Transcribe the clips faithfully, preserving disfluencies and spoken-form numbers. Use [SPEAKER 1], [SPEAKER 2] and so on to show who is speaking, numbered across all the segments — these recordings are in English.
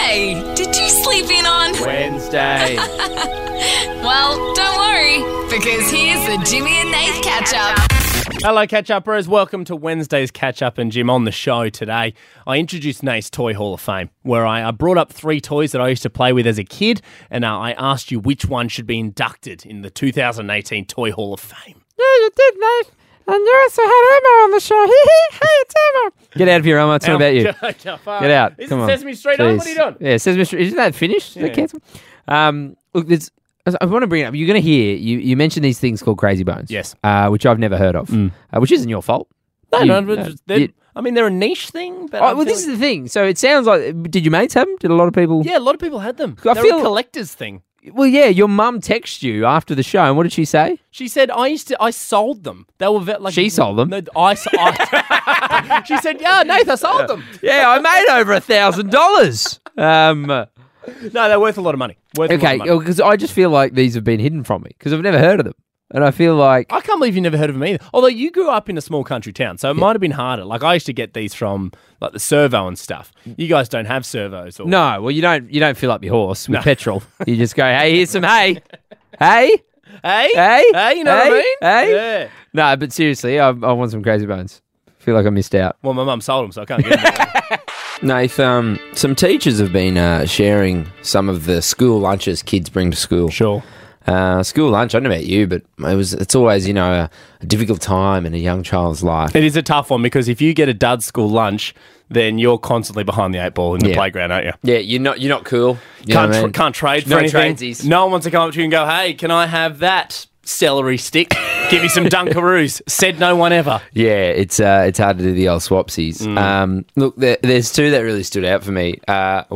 [SPEAKER 1] Hey, did you sleep in on
[SPEAKER 2] Wednesday?
[SPEAKER 1] Well, don't worry, because here's the Jimmy and Nath catch-up.
[SPEAKER 2] Hello, catch-uppers. Welcome to Wednesday's catch-up, and Jim, on the show today, I introduced Nate's Toy Hall of Fame, where I, I brought up three toys that I used to play with as a kid, and uh, I asked you which one should be inducted in the two thousand eighteen Toy Hall of Fame.
[SPEAKER 3] Yeah, you did, Nate. And you also had Emma on the show. Hey, it's Emma. Get out of here, Emma. It's not about you. Get out.
[SPEAKER 2] Is
[SPEAKER 3] Come
[SPEAKER 2] it
[SPEAKER 3] on.
[SPEAKER 2] Sesame Street on?
[SPEAKER 3] Jeez.
[SPEAKER 2] What are you doing?
[SPEAKER 3] Yeah, Sesame Street. Isn't that finished? Is
[SPEAKER 2] Yeah.
[SPEAKER 3] that cancelled? Um, look, there's, I want to bring it up. You're going to hear, you, you mentioned these things called Crazy Bones.
[SPEAKER 2] Yes.
[SPEAKER 3] Uh, which I've never heard of,
[SPEAKER 2] Mm.
[SPEAKER 3] uh, which isn't your fault.
[SPEAKER 2] No,
[SPEAKER 3] You-
[SPEAKER 2] no,
[SPEAKER 3] no,
[SPEAKER 2] but they're-
[SPEAKER 3] you-
[SPEAKER 2] I mean, they're a niche thing, but I
[SPEAKER 3] Oh, well,
[SPEAKER 2] feel
[SPEAKER 3] this
[SPEAKER 2] like-
[SPEAKER 3] is the thing. So it sounds like, did your mates have them? Did a lot of people?
[SPEAKER 2] yeah, a lot of people had them.
[SPEAKER 3] I
[SPEAKER 2] They're
[SPEAKER 3] feel-
[SPEAKER 2] a collector's thing.
[SPEAKER 3] Well, yeah, your mum texted you after the show, and what did she say?
[SPEAKER 2] She said, I used to, I sold them. They were ve- like.
[SPEAKER 3] She sold them?
[SPEAKER 2] No, I, s- I- She said, yeah, Nath, I sold them.
[SPEAKER 3] Yeah, I made over a thousand dollars. Um,
[SPEAKER 2] No, they're worth a lot of money. Worth a lot
[SPEAKER 3] okay,
[SPEAKER 2] of money.
[SPEAKER 3] because I just feel like these have been hidden from me because I've never heard of them, and I feel like
[SPEAKER 2] I can't believe you never heard of them either. Although you grew up in a small country town, so it might have been harder. Like I used to get these from like the servo and stuff. You guys don't have servos. Or...
[SPEAKER 3] no. Well, you don't you don't fill up your horse with petrol. You just go, hey, here's some hay, hey,
[SPEAKER 2] Hey,
[SPEAKER 3] hey,
[SPEAKER 2] hey, you know
[SPEAKER 3] hey,
[SPEAKER 2] what I mean?
[SPEAKER 3] Hey.
[SPEAKER 2] Yeah.
[SPEAKER 3] No, but seriously, I, I want some Crazy Bones. Feel like I missed out.
[SPEAKER 2] Well, my mum sold them, so I can't get them.
[SPEAKER 4] Nath, um, some teachers have been uh, sharing some of the school lunches kids bring to school.
[SPEAKER 2] Sure.
[SPEAKER 4] Uh, school lunch, I don't know about you, but it was it's always, you know, a, a difficult time in a young child's life.
[SPEAKER 2] It is a tough one because if you get a dud school lunch, then you're constantly behind the eight ball in the
[SPEAKER 4] Yeah.
[SPEAKER 2] playground, aren't you?
[SPEAKER 4] Yeah, you're not you're not cool. You know
[SPEAKER 2] Can't,
[SPEAKER 4] what I
[SPEAKER 2] tr-
[SPEAKER 4] mean?
[SPEAKER 2] can't trade for
[SPEAKER 4] No
[SPEAKER 2] anything.
[SPEAKER 4] tradesies.
[SPEAKER 2] No one wants to come up to you and go, hey, can I have that celery stick? Give me some Dunkaroos. Said no one ever.
[SPEAKER 4] Yeah, it's uh, it's hard to do the old swapsies.
[SPEAKER 2] Mm.
[SPEAKER 4] Um, look, there, there's two that really stood out for me. Uh,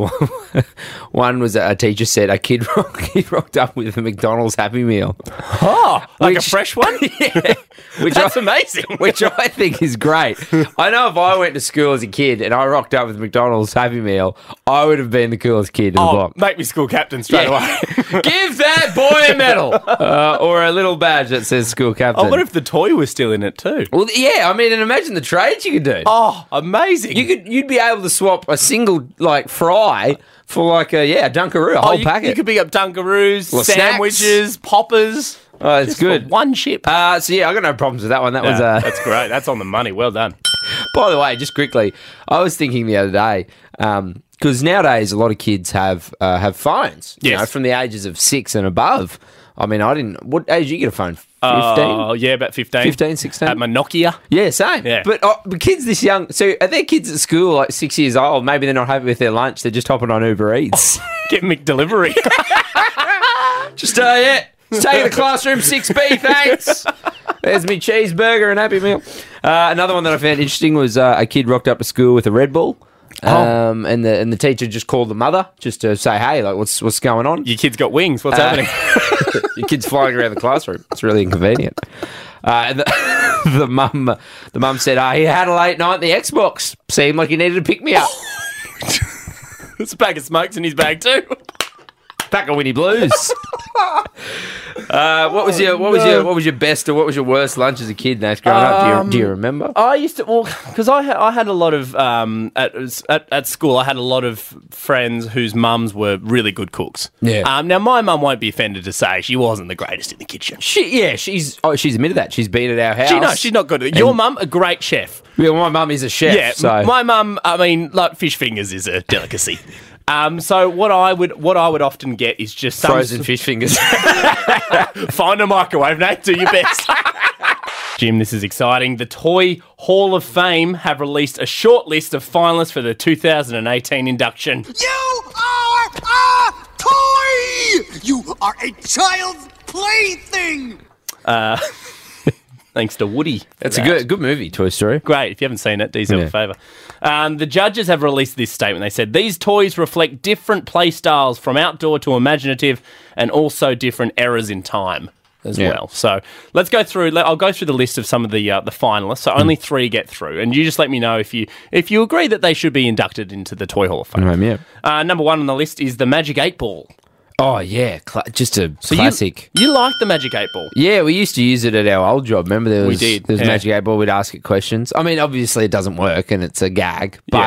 [SPEAKER 4] one was a teacher said a kid, rock, kid rocked up with a McDonald's Happy Meal.
[SPEAKER 2] Oh, like
[SPEAKER 4] Which-
[SPEAKER 2] a fresh one?
[SPEAKER 4] Yeah, which
[SPEAKER 2] That's
[SPEAKER 4] I,
[SPEAKER 2] amazing.
[SPEAKER 4] which I think is great. I know if I went to school as a kid and I rocked up with McDonald's Happy Meal, I would have been the coolest kid in the
[SPEAKER 2] Oh,
[SPEAKER 4] block.
[SPEAKER 2] make me school captain straight away.
[SPEAKER 4] Give that boy a medal uh, or a little badge that says school captain.
[SPEAKER 2] Oh, what if the toy was still in it too?
[SPEAKER 4] Well, yeah, I mean, and imagine the trades you could do.
[SPEAKER 2] Oh, amazing.
[SPEAKER 4] You could, you'd be able to swap a single like fry for like a yeah a Dunkaroo, a
[SPEAKER 2] oh,
[SPEAKER 4] whole
[SPEAKER 2] you,
[SPEAKER 4] packet.
[SPEAKER 2] you could pick up Dunkaroos,
[SPEAKER 4] Well,
[SPEAKER 2] sandwiches, poppers.
[SPEAKER 4] oh, it's
[SPEAKER 2] Just for
[SPEAKER 4] good.
[SPEAKER 2] one chip.
[SPEAKER 4] Uh, so yeah, I got no problems with that one. That was
[SPEAKER 2] Yeah,
[SPEAKER 4] uh,
[SPEAKER 2] that's great. That's on the money. Well done.
[SPEAKER 4] By the way, just quickly, I was thinking the other day because nowadays a lot of kids have uh, have phones. You
[SPEAKER 2] Yes.
[SPEAKER 4] know, from the ages of six and above. I mean, I didn't. What age did you get a phone? Fifteen.
[SPEAKER 2] Oh, yeah, about fifteen.
[SPEAKER 4] fifteen, sixteen?
[SPEAKER 2] At my Nokia.
[SPEAKER 4] Yeah, same.
[SPEAKER 2] Yeah.
[SPEAKER 4] But, uh, but kids this young, so are there kids at school like six years old? Maybe they're not happy with their lunch. They're just hopping on Uber Eats.
[SPEAKER 2] Get McDelivery.
[SPEAKER 4] just uh, yeah, stay in the classroom six B. Thanks. There's me cheeseburger and Happy Meal. Uh, another one that I found interesting was uh, a kid rocked up to school with a Red Bull. Um, and the and the teacher just called the mother just to say, hey, like what's what's going on?
[SPEAKER 2] Your kid's got wings. What's
[SPEAKER 4] Uh,
[SPEAKER 2] happening?
[SPEAKER 4] Your kid's flying around the classroom. It's really inconvenient. Uh, and the, the mum, the mum said, "Ah, oh, he had a late night at the Xbox. Seemed like he needed to pick me up.
[SPEAKER 2] There's a bag of smokes in his bag too.
[SPEAKER 4] Pack of Winnie Blues." uh, what was your what was your what was your best or what was your worst lunch as a kid, Nath, growing up? Do you, do you remember?
[SPEAKER 2] I used to, well, because I, ha- I had a lot of, um, at, at at school, I had a lot of friends whose mums were really good cooks.
[SPEAKER 4] Yeah.
[SPEAKER 2] Um, now, my mum won't be offended to say she wasn't the greatest in the kitchen.
[SPEAKER 4] She yeah, she's oh she's admitted that she's been at our house.
[SPEAKER 2] She, no, she's not good. Your mum, a great chef.
[SPEAKER 4] Yeah, my mum is a chef.
[SPEAKER 2] Yeah,
[SPEAKER 4] so
[SPEAKER 2] my mum, I mean, like fish fingers is a delicacy. Um, so what I would what I would often get is just some
[SPEAKER 4] frozen fish fingers.
[SPEAKER 2] Find a microwave, Nate. Do your best. Jim, this is exciting. The Toy Hall of Fame have released a short list of finalists for the two thousand eighteen induction.
[SPEAKER 5] You are a toy! You are a child's plaything!
[SPEAKER 2] Thanks to Woody. for
[SPEAKER 4] It's a
[SPEAKER 2] that.
[SPEAKER 4] good good movie, Toy Story.
[SPEAKER 2] Great. If you haven't seen it, do yourself
[SPEAKER 4] Yeah.
[SPEAKER 2] a favour. Um, the judges have released this statement. They said, these toys reflect different play styles from outdoor to imaginative and also different eras in time as
[SPEAKER 4] Yeah.
[SPEAKER 2] well. So let's go through. let- I'll go through the list of some of the uh, the finalists. So only three get through. And you just let me know if you if you agree that they should be inducted into the Toy Hall of Fame.
[SPEAKER 4] Um, yeah.
[SPEAKER 2] Uh, number one on the list is the Magic eight Ball.
[SPEAKER 4] Oh yeah, Cla- just a
[SPEAKER 2] So you-
[SPEAKER 4] classic.
[SPEAKER 2] You, like the Magic eight Ball?
[SPEAKER 4] Yeah, we used to use it at our old job. Remember, there was
[SPEAKER 2] We did,
[SPEAKER 4] there was
[SPEAKER 2] yeah.
[SPEAKER 4] Magic Eight Ball. We'd ask it questions. I mean, obviously it doesn't work and it's a gag, but
[SPEAKER 2] Yeah.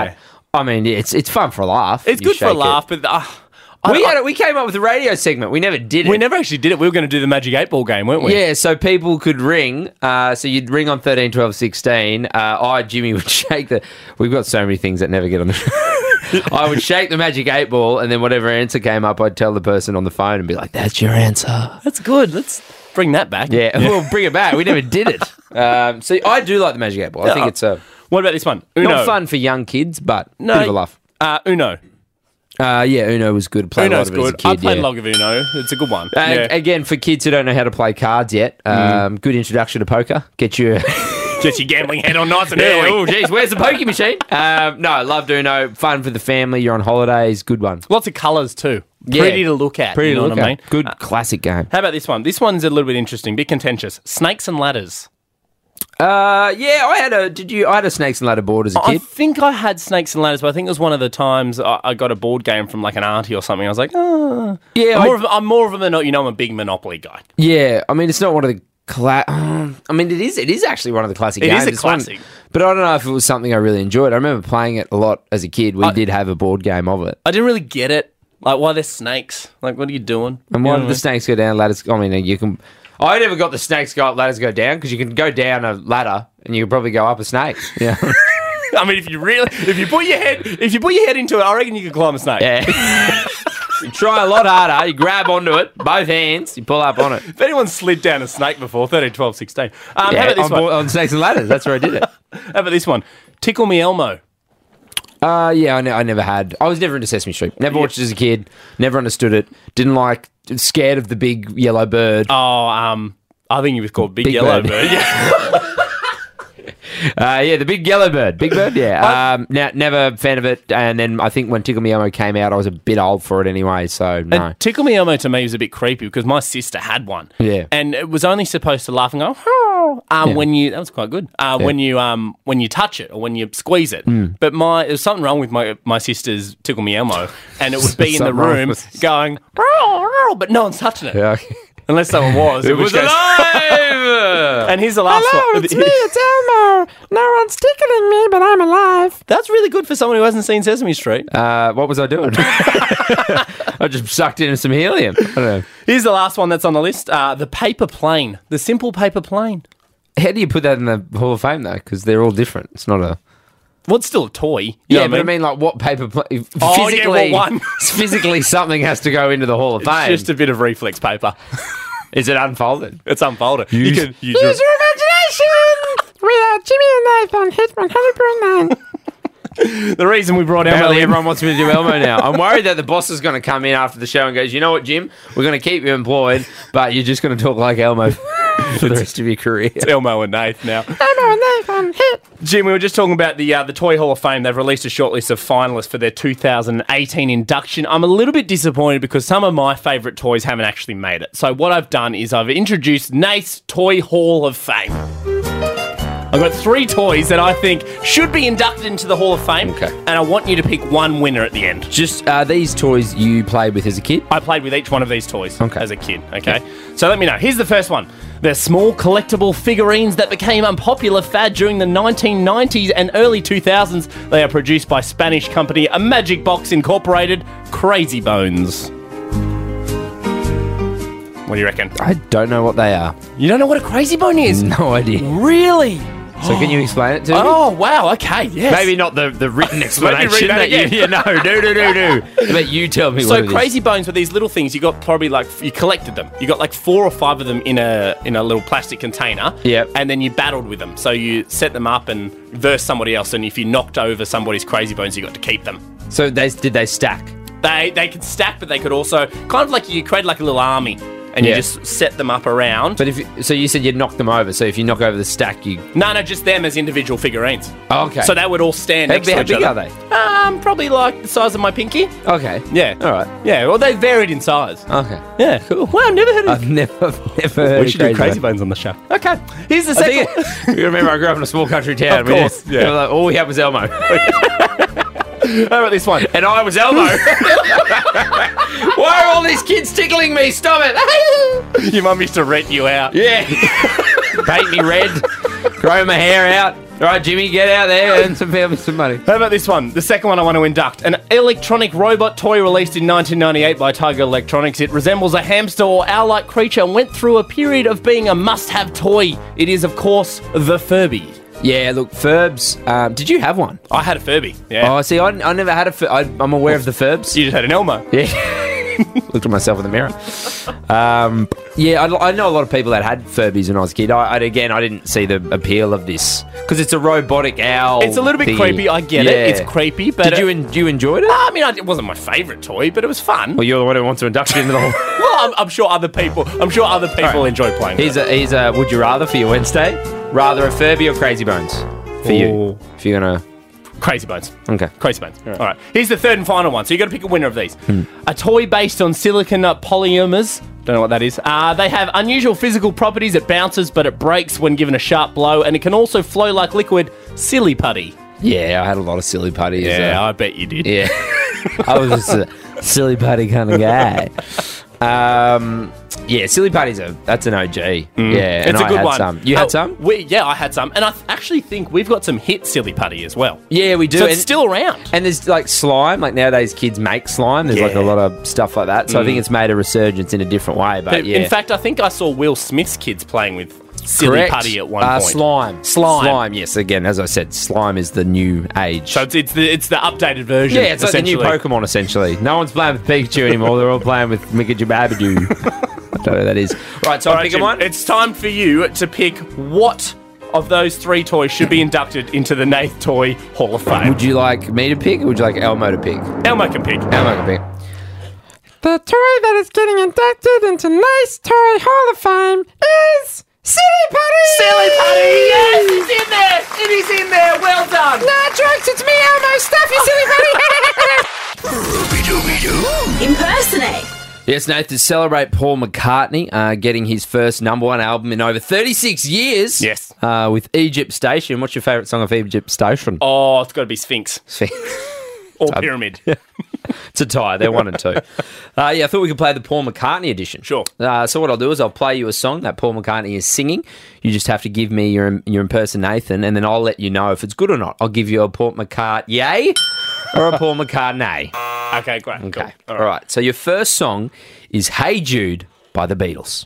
[SPEAKER 4] I mean, it's it's fun for a laugh.
[SPEAKER 2] It's
[SPEAKER 4] You
[SPEAKER 2] good for a
[SPEAKER 4] shake it.
[SPEAKER 2] laugh, but uh, I,
[SPEAKER 4] We
[SPEAKER 2] I-
[SPEAKER 4] had it, we came up with a radio segment. We never did it.
[SPEAKER 2] we never actually did it. We were going to do the Magic eight Ball game, weren't we?
[SPEAKER 4] Yeah, so people could ring. Uh, so you'd ring on thirteen, twelve, sixteen. Uh, I, Jimmy, would shake the... We've got so many things that never get on the show. I would shake the Magic eight Ball, and then whatever answer came up, I'd tell the person on the phone and be like, that's your answer.
[SPEAKER 2] That's good. Let's bring that back.
[SPEAKER 4] Yeah, we'll bring it back. We never did it. Um, so I do like the Magic eight Ball. I think it's a...
[SPEAKER 2] What about this one? Uno.
[SPEAKER 4] Not fun for young kids, but
[SPEAKER 2] No.
[SPEAKER 4] bit of a laugh.
[SPEAKER 2] Uh, Uno.
[SPEAKER 4] Uh, yeah, Uno was good. Played a lot
[SPEAKER 2] Uno's
[SPEAKER 4] of it as a
[SPEAKER 2] good.
[SPEAKER 4] kid,
[SPEAKER 2] I played
[SPEAKER 4] yeah.
[SPEAKER 2] a lot of Uno. It's a good one.
[SPEAKER 4] Uh,
[SPEAKER 2] yeah.
[SPEAKER 4] Again, for kids who don't know how to play cards yet, um, good introduction to poker. Get you...
[SPEAKER 2] Get your gambling head on nice and
[SPEAKER 4] Yeah,
[SPEAKER 2] early.
[SPEAKER 4] oh, geez, where's the pokey machine? Um, no, loved Uno. Fun for the family. You're on holidays. Good one.
[SPEAKER 2] Lots of colours too.
[SPEAKER 4] Yeah.
[SPEAKER 2] Pretty to look at.
[SPEAKER 4] Pretty
[SPEAKER 2] you know
[SPEAKER 4] to look
[SPEAKER 2] what I
[SPEAKER 4] at.
[SPEAKER 2] mean?
[SPEAKER 4] Good
[SPEAKER 2] Uh,
[SPEAKER 4] classic game.
[SPEAKER 2] how about this one? This one's a little bit interesting, bit contentious. Snakes and ladders.
[SPEAKER 4] Uh, yeah, I had a. Did you? I had a snakes and ladder board as a
[SPEAKER 2] I
[SPEAKER 4] kid.
[SPEAKER 2] think I had snakes and ladders, but I think it was one of the times I, I got a board game from like an auntie or something. I was like, oh.
[SPEAKER 4] Yeah,
[SPEAKER 2] I'm
[SPEAKER 4] I-
[SPEAKER 2] more, of, a- I'm more of a mono- you know, I'm a big Monopoly guy.
[SPEAKER 4] Yeah, I mean, it's not one of the. Cla- um, I mean, it is. It is actually one of the classic
[SPEAKER 2] It
[SPEAKER 4] games.
[SPEAKER 2] is a
[SPEAKER 4] It's one-
[SPEAKER 2] classic.
[SPEAKER 4] but I don't know if it was something I really enjoyed. I remember playing it a lot as a kid. We
[SPEAKER 2] I-
[SPEAKER 4] did have a board game of it.
[SPEAKER 2] I didn't really get it. Like, why they're snakes? Like, what are you doing?
[SPEAKER 4] And
[SPEAKER 2] You
[SPEAKER 4] why
[SPEAKER 2] know
[SPEAKER 4] did
[SPEAKER 2] what
[SPEAKER 4] the snakes go down? Ladders. I mean, you can. I never got the snakes go up, ladders go down because you can go down a ladder and you can probably go up a snake. Yeah.
[SPEAKER 2] I mean? I mean, if you really, if you put your head, if you put your head into it, I reckon you could climb a snake.
[SPEAKER 4] Yeah. You try a lot harder. You grab onto it, both hands. You pull up on it.
[SPEAKER 2] If anyone's slid down a snake before, thirteen, twelve, sixteen. Um,
[SPEAKER 4] Yeah,
[SPEAKER 2] how about this
[SPEAKER 4] on,
[SPEAKER 2] one?
[SPEAKER 4] board- on snakes and ladders. That's where I did it.
[SPEAKER 2] How about this one? Tickle Me Elmo.
[SPEAKER 4] Uh, yeah, I, ne- I never had. I was never into Sesame Street. Never watched it as a kid. Never understood it. Didn't like. Scared of the big yellow bird.
[SPEAKER 2] Oh, um, I think he was called Big,
[SPEAKER 4] Big
[SPEAKER 2] Yellow
[SPEAKER 4] Bird.
[SPEAKER 2] Bird. Yeah.
[SPEAKER 4] Uh, yeah, the big yellow bird. Big bird, yeah. Um, now, never a fan of it. And then I think when Tickle Me Elmo came out, I was a bit old for it anyway, so no.
[SPEAKER 2] And Tickle Me Elmo to me was a bit creepy because my sister had one.
[SPEAKER 4] Yeah.
[SPEAKER 2] And it was only supposed to laugh and go, oh, um,
[SPEAKER 4] Yeah.
[SPEAKER 2] when you, that was quite good, uh, when you um, when you touch it or when you squeeze it.
[SPEAKER 4] Mm.
[SPEAKER 2] But my, there was something wrong with my, my sister's Tickle Me Elmo and it would be in the
[SPEAKER 4] Something wrong
[SPEAKER 2] room
[SPEAKER 4] with-
[SPEAKER 2] going, oh, oh, but no one's touching it.
[SPEAKER 4] Yeah.
[SPEAKER 2] Unless someone was.
[SPEAKER 4] It
[SPEAKER 2] in which
[SPEAKER 4] was
[SPEAKER 2] case-
[SPEAKER 4] alive!
[SPEAKER 2] And here's the last one.
[SPEAKER 3] it's Elmo. No one's tickling me, but I'm alive.
[SPEAKER 2] That's really good for someone who hasn't seen Sesame Street.
[SPEAKER 4] Uh, what was I doing? I just sucked in some helium. I don't know.
[SPEAKER 2] Here's the last one that's on the list. Uh, the paper plane. The simple paper plane.
[SPEAKER 4] How do you put that in the Hall of Fame, though? Because they're all different. It's not a...
[SPEAKER 2] Well, it's still a toy. You know
[SPEAKER 4] Yeah,
[SPEAKER 2] what
[SPEAKER 4] but I mean, like, what paper... Pl-
[SPEAKER 2] Oh, yeah,
[SPEAKER 4] physically,
[SPEAKER 2] what one?
[SPEAKER 4] physically, something has to go into the Hall of Fame.
[SPEAKER 2] It's just a bit of reflex paper.
[SPEAKER 4] Is it unfolded?
[SPEAKER 2] It's unfolded. You
[SPEAKER 4] Use-
[SPEAKER 2] can use
[SPEAKER 3] Use your imagination. We are Jimmy and Nath on Hit one hundred point nine.
[SPEAKER 2] The reason we brought Elmo
[SPEAKER 4] Apparently
[SPEAKER 2] in.
[SPEAKER 4] everyone wants me to do Elmo now. I'm worried that the boss is going to come in after the show and goes, you know what, Jim? We're going to keep you employed, but you're just going to talk like Elmo for the rest of your career.
[SPEAKER 2] It's Elmo and Nath now.
[SPEAKER 3] Elmo and Nath on Hit.
[SPEAKER 2] Jim, we were just talking about the uh, the Toy Hall of Fame. They've released a short list of finalists for their two thousand eighteen induction. I'm a little bit disappointed because some of my favourite toys haven't actually made it. So what I've done is I've introduced Nath's Toy Hall of Fame. I've got three toys that I think should be inducted into the Hall of Fame.
[SPEAKER 4] Okay.
[SPEAKER 2] And I want you to pick one winner at the end.
[SPEAKER 4] Just uh, these toys you played with as a kid?
[SPEAKER 2] I played with each one of these toys
[SPEAKER 4] Okay.
[SPEAKER 2] as a kid, okay? So let me know. Here's the first one. They're small collectible figurines that became a popular fad during the nineteen nineties and early two thousands. They are produced by Spanish company A Magic Box Incorporated, Crazy Bones. What do you reckon?
[SPEAKER 4] I don't know what they are.
[SPEAKER 2] You don't know what a Crazy Bone is?
[SPEAKER 4] No idea.
[SPEAKER 2] Really?
[SPEAKER 4] So can you explain it to me?
[SPEAKER 2] Oh, wow, okay, yes.
[SPEAKER 4] Maybe not the, the written explanation
[SPEAKER 2] that
[SPEAKER 4] that you,
[SPEAKER 2] again.
[SPEAKER 4] you know. Do, do, do, do. But you tell me what
[SPEAKER 2] So
[SPEAKER 4] it is.
[SPEAKER 2] Crazy Bones were these little things. You got probably like you collected them. You got like four or five of them in a in a little plastic container.
[SPEAKER 4] Yep.
[SPEAKER 2] And then you battled with them. So you set them up and versed somebody else. And if you knocked over somebody's Crazy Bones, you got to keep them.
[SPEAKER 4] So they, did they stack?
[SPEAKER 2] They they could stack, but they could also kind of like you create like a little army, and
[SPEAKER 4] Yeah.
[SPEAKER 2] you just set them up around.
[SPEAKER 4] But if you, so, you said you'd knock them over. So if you knock over the stack, you
[SPEAKER 2] no, no, just them as individual figurines.
[SPEAKER 4] oh, okay.
[SPEAKER 2] So they would all stand
[SPEAKER 4] how,
[SPEAKER 2] next to
[SPEAKER 4] how
[SPEAKER 2] each
[SPEAKER 4] big
[SPEAKER 2] other.
[SPEAKER 4] are they?
[SPEAKER 2] Um, probably like the size of my pinky.
[SPEAKER 4] Okay.
[SPEAKER 2] Yeah.
[SPEAKER 4] All right.
[SPEAKER 2] Yeah. Well, they varied in size.
[SPEAKER 4] Okay.
[SPEAKER 2] Yeah. Cool. Wow, I've never heard of.
[SPEAKER 4] I've never, I've never heard
[SPEAKER 2] We
[SPEAKER 4] of
[SPEAKER 2] should do Crazy
[SPEAKER 4] Bone.
[SPEAKER 2] Bones on the show. Okay. Here's the
[SPEAKER 4] I
[SPEAKER 2] second
[SPEAKER 4] think
[SPEAKER 2] one.
[SPEAKER 4] you remember I grew up in a small country town.
[SPEAKER 2] Of
[SPEAKER 4] We
[SPEAKER 2] course,
[SPEAKER 4] did-
[SPEAKER 2] yeah.
[SPEAKER 4] we were like, all we had was Elmo.
[SPEAKER 2] How about this one?
[SPEAKER 4] And I was Elmo. Why are all these kids tickling me? Stop it.
[SPEAKER 2] Your mum used to rent you out.
[SPEAKER 4] Yeah. Paint me red. Grow my hair out. All right, Jimmy, get out there and some family some money.
[SPEAKER 2] How about this one? The second one I want to induct. An electronic robot toy released in nineteen ninety-eight by Tiger Electronics. It resembles a hamster or owl-like creature and went through a period of being a must-have toy. It is, of course, the Furby.
[SPEAKER 4] Yeah, look, Furbs. Um, did you have one?
[SPEAKER 2] I had a Furby. Yeah.
[SPEAKER 4] Oh, see, I, I never had a Fur- I, I'm aware of the Furbs.
[SPEAKER 2] You just had an Elmo.
[SPEAKER 4] Yeah. Looked at myself in the mirror. Um, yeah, I, I know a lot of people that had Furbies when I was a kid. I, I, again, I didn't see the appeal of this because it's a robotic owl.
[SPEAKER 2] It's a little bit
[SPEAKER 4] thingy.
[SPEAKER 2] creepy. I get
[SPEAKER 4] Yeah.
[SPEAKER 2] it. It's creepy, but
[SPEAKER 4] Did you
[SPEAKER 2] it,
[SPEAKER 4] en- you enjoyed it?
[SPEAKER 2] I mean, I, it wasn't my favourite toy, but it was fun.
[SPEAKER 4] Well, you're the one who wants to induct it into the whole.
[SPEAKER 2] Well, I'm, I'm sure other people. I'm sure other people
[SPEAKER 4] right.
[SPEAKER 2] enjoy playing.
[SPEAKER 4] Here's a here's a would you rather for your Wednesday? Rather a Furby or Crazy Bones for you?
[SPEAKER 2] Ooh.
[SPEAKER 4] If you're gonna.
[SPEAKER 2] Crazy Bones.
[SPEAKER 4] Okay.
[SPEAKER 2] Crazy Bones. All right. Here's the third and final one. So you got to pick a winner of these.
[SPEAKER 4] Hmm.
[SPEAKER 2] A toy based on silicon polymers. Don't know what that is. Uh, they have unusual physical properties. It bounces, but it breaks when given a sharp blow, and it can also flow like liquid. Silly Putty.
[SPEAKER 4] Yeah, I had a lot of Silly Putty. as
[SPEAKER 2] Yeah,
[SPEAKER 4] a-
[SPEAKER 2] I bet you did.
[SPEAKER 4] Yeah. I was just a Silly Putty kind of guy. Um, yeah, Silly Putty's a that's an O G. Yeah, and
[SPEAKER 2] Mm. It's a
[SPEAKER 4] I
[SPEAKER 2] good
[SPEAKER 4] had
[SPEAKER 2] one.
[SPEAKER 4] some. You had
[SPEAKER 2] Oh,
[SPEAKER 4] some?
[SPEAKER 2] We, yeah, I had some, and I th- actually think we've got some hit Silly Putty as well.
[SPEAKER 4] Yeah, we do.
[SPEAKER 2] So
[SPEAKER 4] and,
[SPEAKER 2] it's still around.
[SPEAKER 4] and there's like slime. Like nowadays, kids make slime. There's like a
[SPEAKER 2] Yeah.
[SPEAKER 4] lot of stuff like that. So I think it's made a resurgence in a different way. But,
[SPEAKER 2] But
[SPEAKER 4] yeah,
[SPEAKER 2] in fact, I think I saw Will Smith's kids playing with Silly
[SPEAKER 4] Correct.
[SPEAKER 2] Putty at one
[SPEAKER 4] uh,
[SPEAKER 2] point.
[SPEAKER 4] Slime,
[SPEAKER 2] Slime.
[SPEAKER 4] slime. Yes, again, as I said, slime is the new age.
[SPEAKER 2] So it's, it's the it's the updated version.
[SPEAKER 4] yeah, it's like the new
[SPEAKER 2] essentially.
[SPEAKER 4] Pokemon. Essentially, no one's playing with Pikachu anymore. They're all playing with Mikajababadoo. I don't know who that is. Right, so
[SPEAKER 2] All
[SPEAKER 4] I
[SPEAKER 2] right,
[SPEAKER 4] pick a
[SPEAKER 2] Jim,
[SPEAKER 4] one.
[SPEAKER 2] It's time for you to pick what of those three toys should be inducted into the Nath Toy Hall of Fame.
[SPEAKER 4] Would you like me to pick, or would you like Elmo to pick?
[SPEAKER 2] Elmo can pick.
[SPEAKER 4] Elmo can pick.
[SPEAKER 3] The toy that is getting inducted into Nice Toy Hall of Fame is Silly Putty!
[SPEAKER 2] Silly Putty, yes, it's in there. It is in there. Well done.
[SPEAKER 3] Nah, jokes, it's me, Elmo. Stuff you, Silly Putty!
[SPEAKER 1] Impersonate.
[SPEAKER 4] Yes, Nath, to celebrate Paul McCartney uh, getting his first number one album in over thirty-six years.
[SPEAKER 2] Yes.
[SPEAKER 4] Uh, with Egypt Station. What's your favourite song of Egypt Station?
[SPEAKER 2] Oh, it's got to be Sphinx
[SPEAKER 4] It's
[SPEAKER 2] or Pyramid.
[SPEAKER 4] a tie. They're one and two. Uh, yeah, I thought we could play the Paul McCartney edition.
[SPEAKER 2] Sure.
[SPEAKER 4] Uh, so what I'll do is I'll play you a song that Paul McCartney is singing. You just have to give me your your impersonation, and then I'll let you know if it's good or not. I'll give you a Paul McCartney yay or a Paul McCartney.
[SPEAKER 2] Okay, great.
[SPEAKER 4] Okay.
[SPEAKER 2] Cool.
[SPEAKER 4] All right. So your first song is Hey Jude by the Beatles.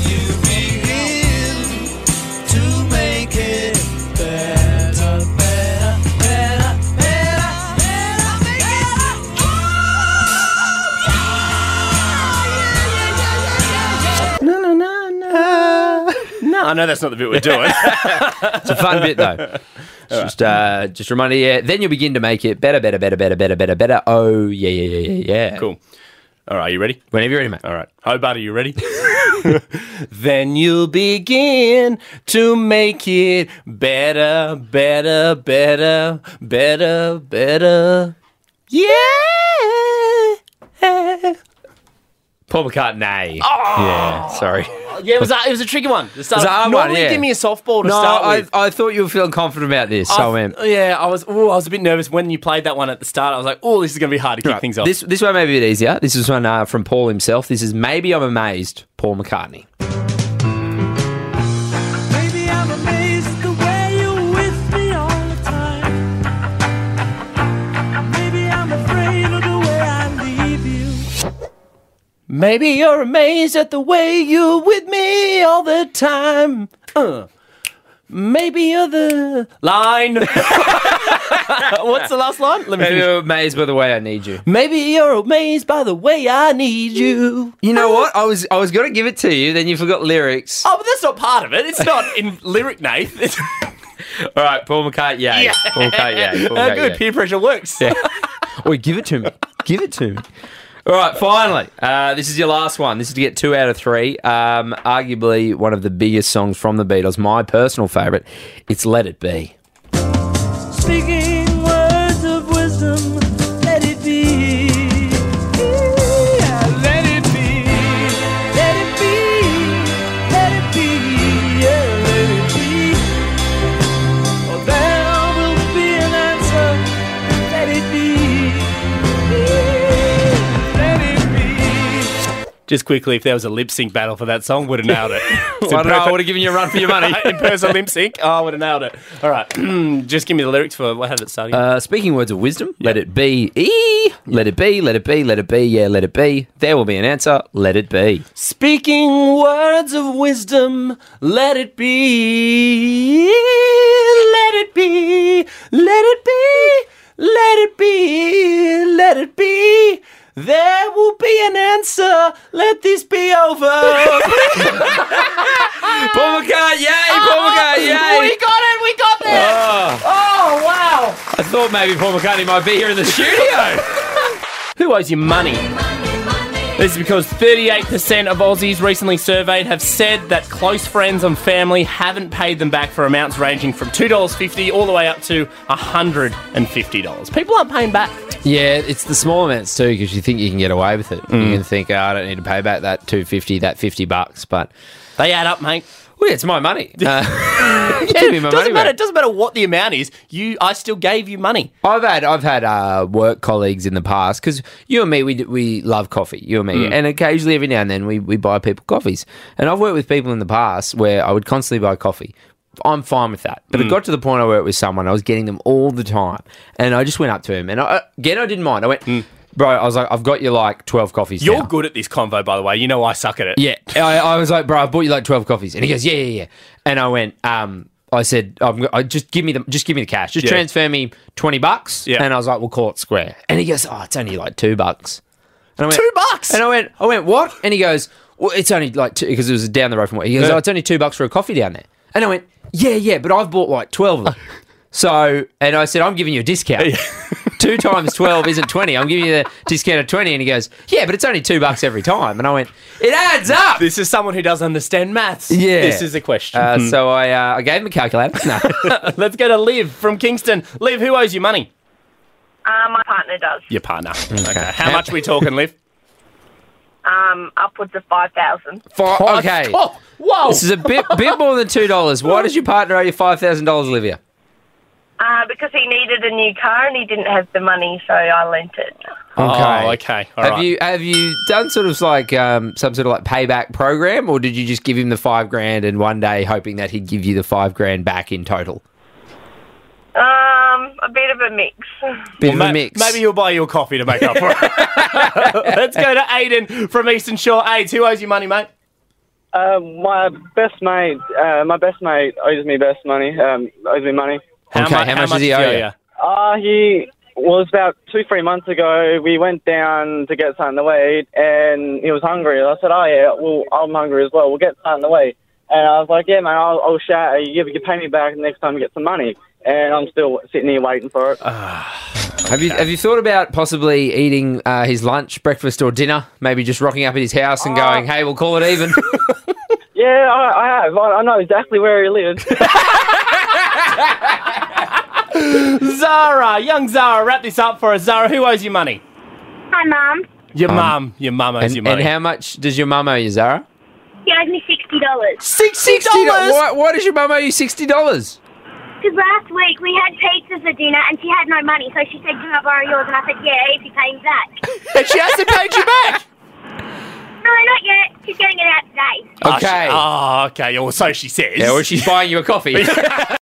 [SPEAKER 2] No, I know that's not the bit we're doing.
[SPEAKER 4] It's a fun bit though. Just, uh, just remind you. Yeah. Then you'll begin to make it better, better, better, better, better, better, better. Oh yeah, yeah, yeah, yeah, yeah.
[SPEAKER 2] Cool. All right, you ready?
[SPEAKER 4] Whenever you're ready, mate.
[SPEAKER 2] All right. Oh, buddy, you ready? Then you'll begin to make it better, better, better, better, better. Yeah.
[SPEAKER 4] Paul McCartney. Yeah. Sorry.
[SPEAKER 2] Yeah, it was a, it was a tricky one. To start
[SPEAKER 4] It was a hard
[SPEAKER 2] with.
[SPEAKER 4] one,
[SPEAKER 2] Normally,
[SPEAKER 4] yeah.
[SPEAKER 2] give me a softball to
[SPEAKER 4] No,
[SPEAKER 2] start
[SPEAKER 4] I,
[SPEAKER 2] with.
[SPEAKER 4] I thought you were feeling confident about this. So I
[SPEAKER 2] I
[SPEAKER 4] went.
[SPEAKER 2] th- yeah, I was. Ooh, I was a bit nervous when you played that one at the start. I was like, "Oh, this is going to be hard to kick
[SPEAKER 4] Right,
[SPEAKER 2] things off."
[SPEAKER 4] This this one may be a bit easier. This is one uh, from Paul himself. This is Maybe I'm Amazed, Paul McCartney.
[SPEAKER 6] Maybe I'm amazed the way you're with me all the time. Maybe I'm afraid of the way I leave you.
[SPEAKER 2] Maybe you're amazed at the way you're with me all the time. Uh, maybe you're the line. What's the last line? Let me
[SPEAKER 4] Maybe
[SPEAKER 2] finish.
[SPEAKER 4] I'm amazed by the way I need you.
[SPEAKER 2] Maybe you're amazed by the way I need you.
[SPEAKER 4] You know what? I was I was going to give it to you, then you forgot lyrics.
[SPEAKER 2] Oh, but that's not part of it. It's not in lyric, Nath. It's,
[SPEAKER 4] All right, Paul McCartney. Yeah. Paul McCartney. Yeah. Paul
[SPEAKER 2] How
[SPEAKER 4] McCartney,
[SPEAKER 2] good
[SPEAKER 4] yeah.
[SPEAKER 2] peer pressure works.
[SPEAKER 4] Yeah. Oi, give it to me. Give it to me. All right, finally. Uh, this is your last one. This is to get two out of three. Um, arguably one of the biggest songs from the Beatles. My personal favourite. It's Let It Be.
[SPEAKER 6] Speaking words of wisdom, let it be. Yeah, let it be. Let it be. Let it be. Yeah, let it be. Oh, there will be an answer. Let it be. Let it be.
[SPEAKER 2] Just quickly, if there was a lip sync battle for that song, would have nailed it. It's
[SPEAKER 4] I don't know. I
[SPEAKER 2] perfect-
[SPEAKER 4] would have given you a run for your money.
[SPEAKER 2] in person lip sync. Oh, I would have nailed it. All right, just give me the lyrics for how did it start again?
[SPEAKER 4] Uh, speaking words of wisdom, let it be. E. Let it be. Let it be. Let it be. Yeah, let it be. There will be an answer. Let it be.
[SPEAKER 2] Speaking words of wisdom, let it be, let it be, let it be, let it be, let it be. There will be an answer. Let this be over.
[SPEAKER 4] Paul McCartney, yay! Paul McCartney, yay!
[SPEAKER 2] We got it. We got there.
[SPEAKER 4] Oh,
[SPEAKER 2] Oh wow.
[SPEAKER 4] I thought maybe Paul McCartney might be here in the studio.
[SPEAKER 2] Who owes you money? This is because thirty-eight percent of Aussies recently surveyed have said that close friends and family haven't paid them back for amounts ranging from two dollars fifty all the way up to one hundred fifty dollars. People aren't paying back.
[SPEAKER 4] Yeah, it's the small amounts too, because you think you can get away with it. You can think, oh, I don't need to pay back that two fifty, that fifty bucks, but
[SPEAKER 2] They add up, mate.
[SPEAKER 4] well, yeah, it's my money. Uh, give me my
[SPEAKER 2] It doesn't
[SPEAKER 4] money
[SPEAKER 2] matter.
[SPEAKER 4] back.
[SPEAKER 2] It doesn't matter what the amount is. You, I still gave you money.
[SPEAKER 4] I've had I've had uh, work colleagues in the past, because you and me we we love coffee, you and me, and occasionally every now and then we, we buy people coffees. And I've worked with people in the past where I would constantly buy coffee. I'm fine with that, but it got to the point I worked with someone I was getting them all the time, and I just went up to him, and I, again I didn't mind. I went, bro, I was like, I've got you like twelve coffees.
[SPEAKER 2] You're
[SPEAKER 4] now.
[SPEAKER 2] good at this convo, by the way. You know I suck at it.
[SPEAKER 4] Yeah, I, I was like, bro, I bought you like twelve coffees, and he goes, yeah, yeah, yeah, and I went, um. I said, I'm, I just give me the just give me the cash. Just
[SPEAKER 2] Yeah.
[SPEAKER 4] transfer me twenty bucks.
[SPEAKER 2] Yeah.
[SPEAKER 4] And I was like, we'll call it square. And he goes, oh, it's only like two bucks. And I went,
[SPEAKER 2] Two bucks?
[SPEAKER 4] And I went, I went, what? And he goes, well, it's only like two, because it was down the road from what he goes,
[SPEAKER 2] Yeah.
[SPEAKER 4] oh, it's only two bucks for a coffee down there. And I went, yeah, yeah, but I've bought like twelve of them. So, and I said, I'm giving you a discount. Two times twelve isn't twenty. I'm giving you the discount of twenty. And he goes, yeah, but it's only two bucks every time. And I went, it adds up.
[SPEAKER 2] This is someone who does understand maths.
[SPEAKER 4] Yeah.
[SPEAKER 2] This is a question.
[SPEAKER 4] Uh, so I, uh, I gave him a calculator. No.
[SPEAKER 2] Let's go to Liv from Kingston. Liv, who owes you money?
[SPEAKER 7] Uh, my partner does.
[SPEAKER 2] Your partner. Okay. How much are we talking, Liv?
[SPEAKER 7] Um, upwards of five thousand.
[SPEAKER 4] Five, okay.
[SPEAKER 2] Oh, whoa.
[SPEAKER 4] This is a bit bit more than two dollars. Why does your partner owe you five thousand dollars, Olivia?
[SPEAKER 7] Uh, because he needed a new car and he didn't have the money, so I lent it.
[SPEAKER 2] Oh, okay. All
[SPEAKER 4] have
[SPEAKER 2] right.
[SPEAKER 4] you have you done sort of like um, some sort of like payback program, or did you just give him the five grand and one day hoping that he'd give you the five grand back in total?
[SPEAKER 7] Um, a bit of a mix.
[SPEAKER 4] Bit
[SPEAKER 2] Ma-
[SPEAKER 4] of a mix.
[SPEAKER 2] Maybe you'll buy your coffee to make up for it. Let's go to Aiden from Eastern Shore. Aids, who owes you money, mate?
[SPEAKER 8] Uh, my best mate, uh, my best mate owes me best money. Um, owes me money.
[SPEAKER 2] How,
[SPEAKER 4] Okay,
[SPEAKER 2] mu-
[SPEAKER 4] how much does he owe you?
[SPEAKER 8] Uh, he was about two, three months ago. We went down to get something to eat, and he was hungry. I said, "Oh yeah, well I'm hungry as well. We'll get something to eat." And I was like, "Yeah, man, I'll, I'll shout. You you pay me back next time you get some money." And I'm still sitting here waiting for it.
[SPEAKER 4] Have you have you thought about possibly eating uh, his lunch, breakfast, or dinner? Maybe just rocking up at his house and going, "Hey, we'll call it even."
[SPEAKER 8] Yeah, I, I have. I, I know exactly where he lives.
[SPEAKER 2] Zara, young Zara, wrap this up for us. Zara, who owes you money?
[SPEAKER 9] Hi, Mum.
[SPEAKER 2] Your mum. Your mum owes
[SPEAKER 4] and,
[SPEAKER 2] you money.
[SPEAKER 4] and how much does your mum owe you, Zara?
[SPEAKER 9] She owes me sixty dollars.
[SPEAKER 2] Sixty
[SPEAKER 4] Sixty
[SPEAKER 2] dollars.
[SPEAKER 4] dollars. Why, why does your mum owe you sixty dollars?
[SPEAKER 9] Because last week we had pizza for dinner and she had no money, so she said, "Can I borrow yours?" And I said, "Yeah, if you pay me back."
[SPEAKER 2] And she hasn't paid you back.
[SPEAKER 9] No, not yet. She's getting it out today.
[SPEAKER 4] Okay.
[SPEAKER 2] Oh, she- oh, okay. Or so she says.
[SPEAKER 4] Yeah, or she's buying you a coffee.